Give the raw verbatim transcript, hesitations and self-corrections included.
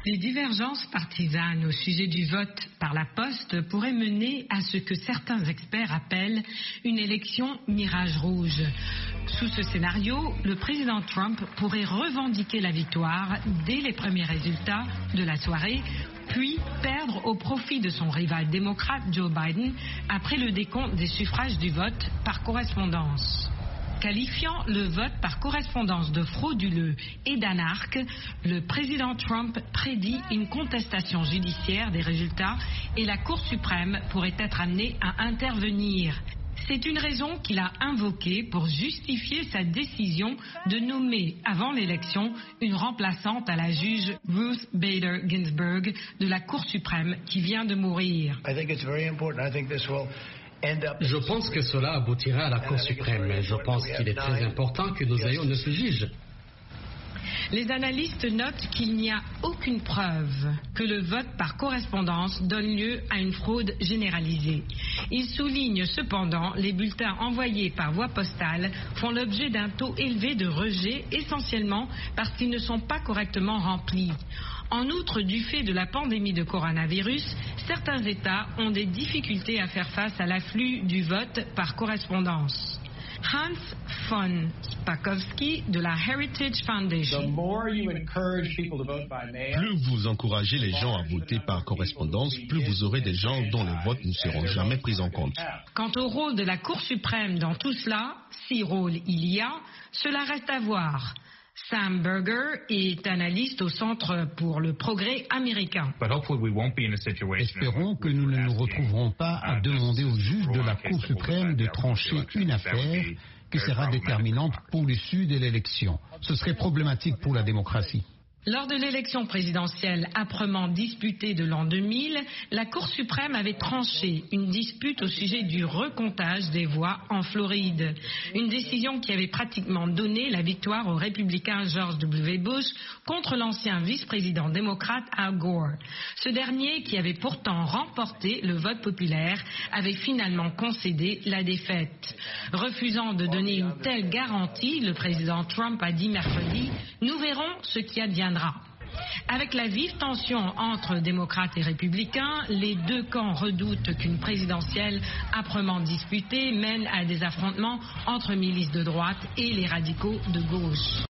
Les divergences partisanes au sujet du vote par la poste pourraient mener à ce que certains experts appellent une élection mirage rouge. Sous ce scénario, le président Trump pourrait revendiquer la victoire dès les premiers résultats de la soirée, puis perdre au profit de son rival démocrate Joe Biden après le décompte des suffrages du vote par correspondance. Qualifiant le vote par correspondance de frauduleux et d'anarque, le président Trump prédit une contestation judiciaire des résultats et la Cour suprême pourrait être amenée à intervenir. C'est une raison qu'il a invoquée pour justifier sa décision de nommer avant l'élection une remplaçante à la juge Ruth Bader Ginsburg de la Cour suprême qui vient de mourir. I think it's very important. I think this will Je pense que cela aboutira à la Cour suprême. Je pense qu'il est très important que nous ayons neuf juges. Les analystes notent qu'il n'y a aucune preuve que le vote par correspondance donne lieu à une fraude généralisée. Ils soulignent cependant les bulletins envoyés par voie postale font l'objet d'un taux élevé de rejet, essentiellement parce qu'ils ne sont pas correctement remplis. En outre, du fait de la pandémie de coronavirus, certains États ont des difficultés à faire face à l'afflux du vote par correspondance. Hans von Spakovsky de la Heritage Foundation. Plus vous encouragez les gens à voter par correspondance, plus vous aurez des gens dont les votes ne seront jamais pris en compte. Quant au rôle de la Cour suprême dans tout cela, si rôle il y a, cela reste à voir. Sam Berger est analyste au Centre pour le progrès américain. Espérons que nous ne nous retrouverons pas à demander aux juges de la Cour suprême de trancher une affaire qui sera déterminante pour l'issue de l'élection. Ce serait problématique pour la démocratie. Lors de l'élection présidentielle âprement disputée de l'an deux mille, la Cour suprême avait tranché une dispute au sujet du recomptage des voix en Floride. Une décision qui avait pratiquement donné la victoire au républicain George W. Bush contre l'ancien vice-président démocrate Al Gore. Ce dernier, qui avait pourtant remporté le vote populaire, avait finalement concédé la défaite. Refusant de donner une telle garantie, le président Trump a dit mercredi « Nous verrons ce qui adviendra ». Avec la vive tension entre démocrates et républicains, les deux camps redoutent qu'une présidentielle âprement disputée mène à des affrontements entre milices de droite et les radicaux de gauche.